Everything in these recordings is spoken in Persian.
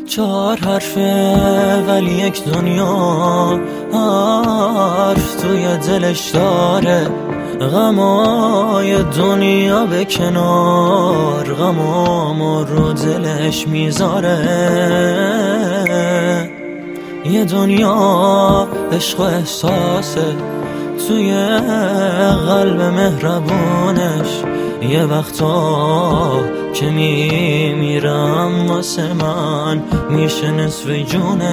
4 حرفه ولی یک دنیا حرف توی دلش داره. غمای دنیا به کنار، غمامو رو دلش میذاره. یه دنیا عشق و احساسه توی قلب مهربونش. یه وقتا که میمیرم واسه من میشه نصف جونش.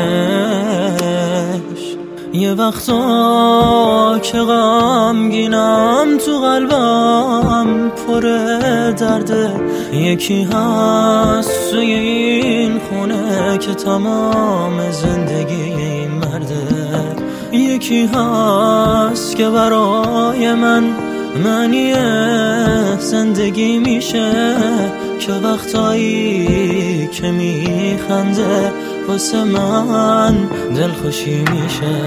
یه وقتا که غمگینم تو قلبم پر درده. یکی هست توی این خونه که تمام زندگی مرده. یکی هست که برای من معنی زندگی میشه، که وقتایی که میخنده واسه من دلخوشی میشه.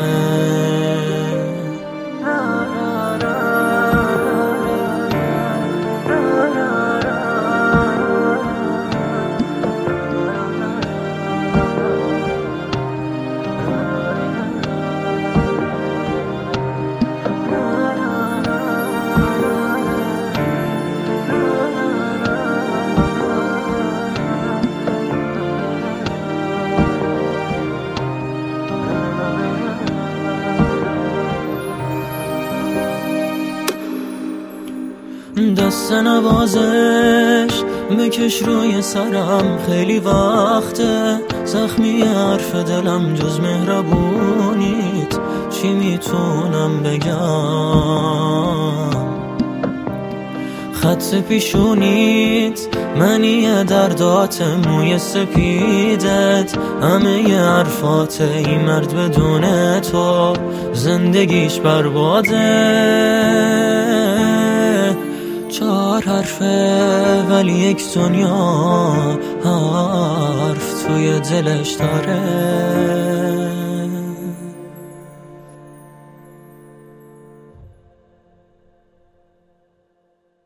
دست نوازش بکش روی سرم، خیلی وقته زخمی حرف دلم جز مهربونیت چی میتونم بگم. خط پیشونیت منی دردات، موی سپیدت همه حرفات. این مرد بدون تو زندگیش برباده. 4 حرفه ولی یک دنیا حرف توی دلش داره.